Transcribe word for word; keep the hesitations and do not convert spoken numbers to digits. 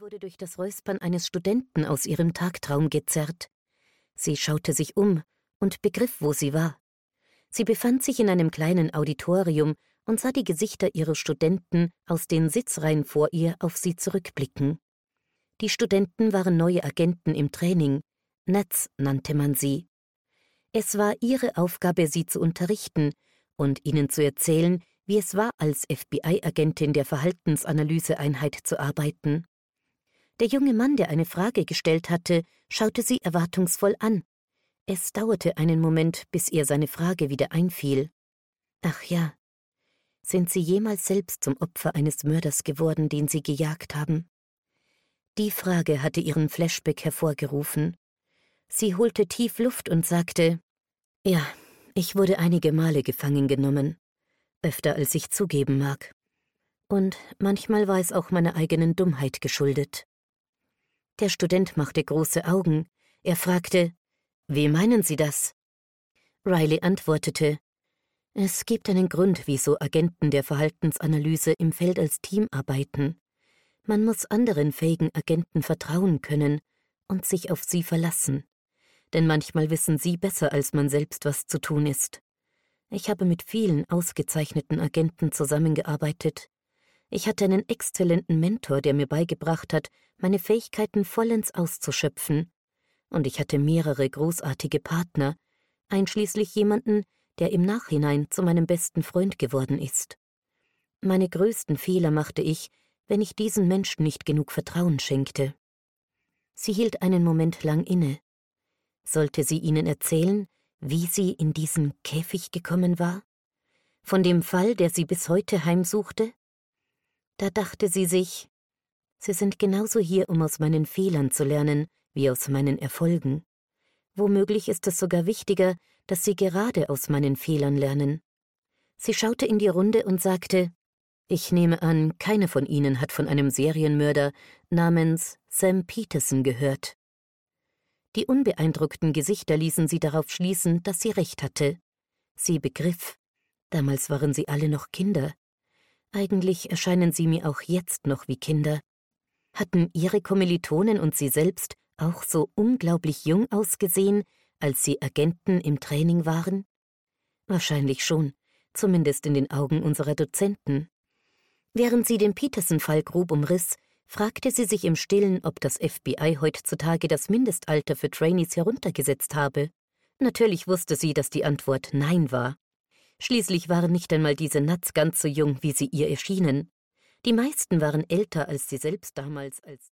wurde durch das Räuspern eines Studenten aus ihrem Tagtraum gezerrt. Sie schaute sich um und begriff, wo sie war. Sie befand sich in einem kleinen Auditorium und sah die Gesichter ihrer Studenten aus den Sitzreihen vor ihr auf sie zurückblicken. Die Studenten waren neue Agenten im Training, Nats nannte man sie. Es war ihre Aufgabe, sie zu unterrichten und ihnen zu erzählen, wie es war, als F B I-Agentin der Verhaltensanalyseeinheit zu arbeiten. Der junge Mann, der eine Frage gestellt hatte, schaute sie erwartungsvoll an. Es dauerte einen Moment, bis ihr seine Frage wieder einfiel. Ach ja, sind Sie jemals selbst zum Opfer eines Mörders geworden, den Sie gejagt haben? Die Frage hatte ihren Flashback hervorgerufen. Sie holte tief Luft und sagte, ja, ich wurde einige Male gefangen genommen, öfter als ich zugeben mag. Und manchmal war es auch meiner eigenen Dummheit geschuldet. Der Student machte große Augen. Er fragte, wie meinen Sie das? Riley antwortete, es gibt einen Grund, wieso Agenten der Verhaltensanalyse im Feld als Team arbeiten. Man muss anderen fähigen Agenten vertrauen können und sich auf sie verlassen. Denn manchmal wissen sie besser als man selbst, was zu tun ist. Ich habe mit vielen ausgezeichneten Agenten zusammengearbeitet. Ich hatte einen exzellenten Mentor, der mir beigebracht hat, meine Fähigkeiten vollends auszuschöpfen. Und ich hatte mehrere großartige Partner, einschließlich jemanden, der im Nachhinein zu meinem besten Freund geworden ist. Meine größten Fehler machte ich, wenn ich diesen Menschen nicht genug Vertrauen schenkte. Sie hielt einen Moment lang inne. Sollte sie ihnen erzählen, wie sie in diesen Käfig gekommen war? Von dem Fall, der sie bis heute heimsuchte? Da dachte sie sich, sie sind genauso hier, um aus meinen Fehlern zu lernen, wie aus meinen Erfolgen. Womöglich ist es sogar wichtiger, dass sie gerade aus meinen Fehlern lernen. Sie schaute in die Runde und sagte, ich nehme an, keiner von Ihnen hat von einem Serienmörder namens Sam Peterson gehört. Die unbeeindruckten Gesichter ließen sie darauf schließen, dass sie recht hatte. Sie begriff, damals waren sie alle noch Kinder. Eigentlich erscheinen sie mir auch jetzt noch wie Kinder. Hatten ihre Kommilitonen und sie selbst auch so unglaublich jung ausgesehen, als sie Agenten im Training waren? Wahrscheinlich schon, zumindest in den Augen unserer Dozenten. Während sie den Peterson-Fall grob umriss, fragte sie sich im Stillen, ob das F B I heutzutage das Mindestalter für Trainees heruntergesetzt habe. Natürlich wusste sie, dass die Antwort Nein war. Schließlich waren nicht einmal diese Nats ganz so jung, wie sie ihr erschienen. Die meisten waren älter als sie selbst damals als